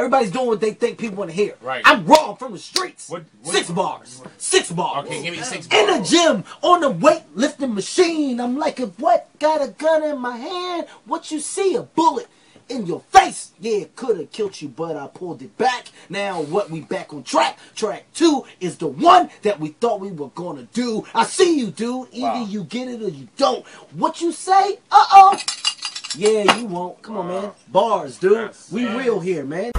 Everybody's doing what they think people want to hear. Right. I'm raw from the streets. What 6 bars. 6 bars. Okay, give me 6 In bars. the gym, on the weightlifting machine, I'm like, what? Got a gun in my hand? What you see? A bullet in your face. Yeah, it could have killed you, but I pulled it back. Now what, we back on track. Track 2 is the one that we thought we were gonna do. I see you, dude. Either you get it or you don't. What you say? Uh-oh. Yeah, you won't. Come on, man. Bars, dude. We real here, man.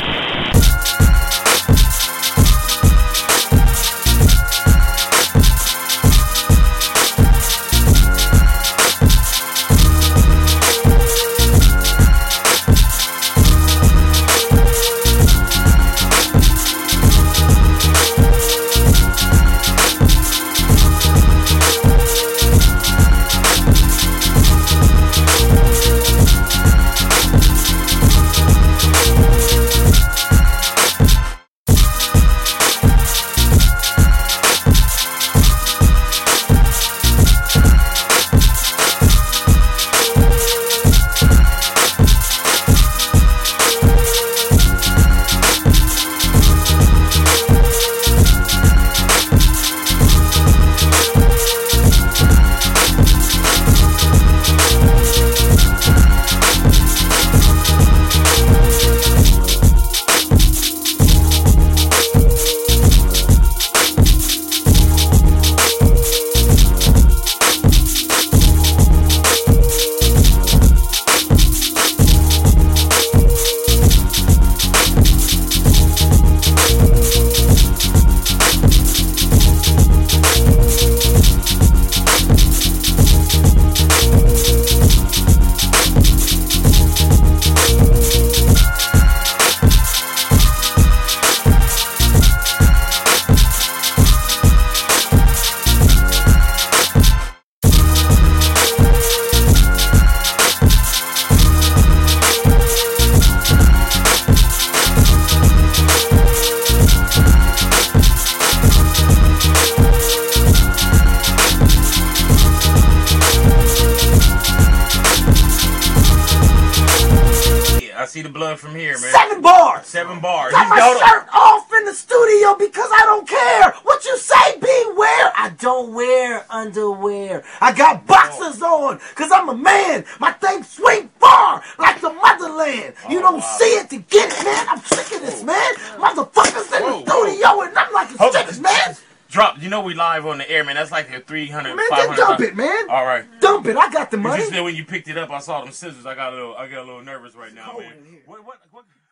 I see the blood from here, man. 7 bars. 7 bars. Got my shirt off in the studio because I don't care. What you say, beware. I don't wear underwear. I got boxers on because I'm a man. My thing swing far like the motherland. You don't see it to get it, man. I'm sick of this, man. Motherfuckers in the studio and I'm like a 6, man. Drop. You know we live on the air, man. That's like a 300, Man, 500. just dump it, man. All right. Dump it. I got the money. You said when you picked it up, I saw them scissors. I got a little nervous right now, man. What?